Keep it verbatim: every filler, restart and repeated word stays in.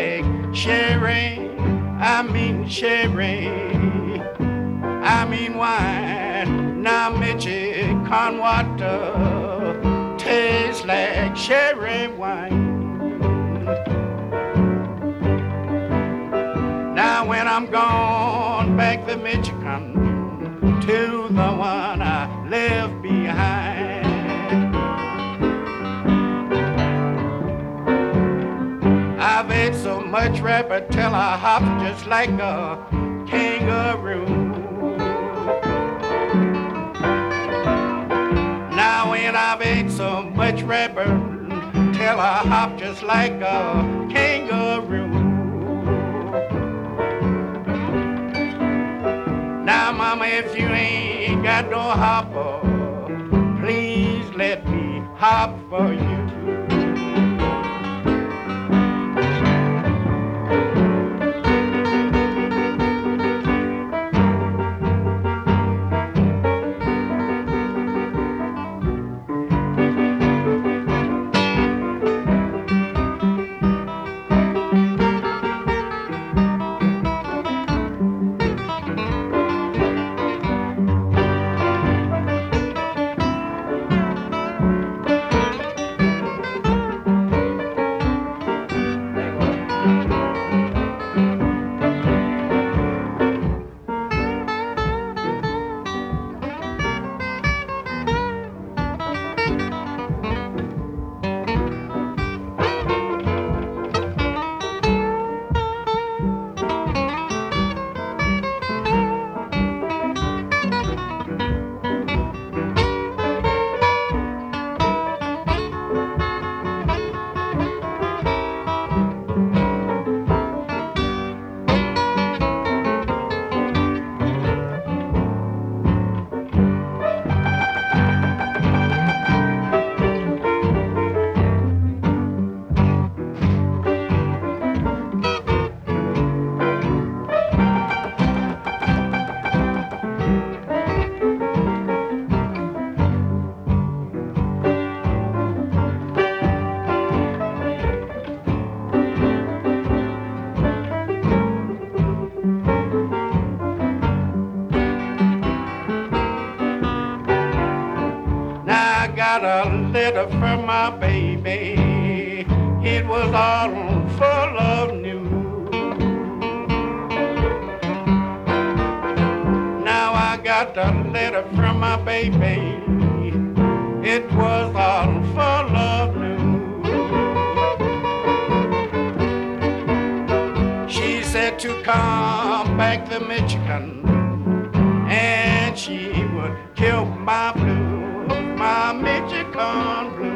like sherry, I mean sherry, I mean wine. Now Michigan water tastes like sherry wine. Now when I'm gone back to Michigan, to the one I left behind, I've ate so much rabbit till I hop just like a kangaroo. Now when I've ate so much rabbit till I hop just like a kangaroo. Now mama, if you ain't got no hopper, please let me hop for you. Got a letter from my baby, it was all full of news. Now I got a letter from my baby, it was all full of news. She said to come back to Michigan and she would kill my blues, my Michigan blues.